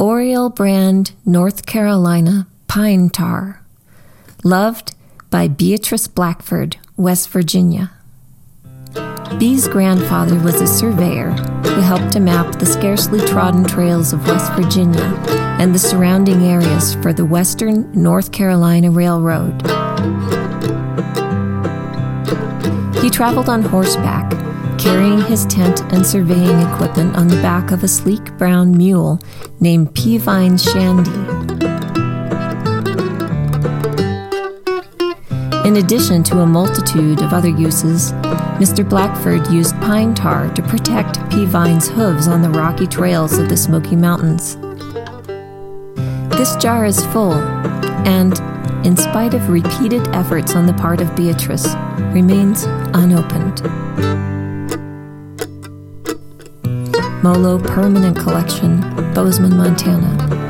Oriole brand North Carolina pine tar, loved by Beatrice Blackford, West Virginia. Bee's grandfather was a surveyor who helped to map the scarcely trodden trails of West Virginia and the surrounding areas for the Western North Carolina Railroad. He traveled on horseback, carrying his tent and surveying equipment on the back of a sleek brown mule named Peavine Shandy. In addition to a multitude of other uses, Mr. Blackford used pine tar to protect Peavine's hooves on the rocky trails of the Smoky Mountains. This jar is full, and, in spite of repeated efforts on the part of Beatrice, remains unopened. Molo Permanent Collection, Bozeman, Montana.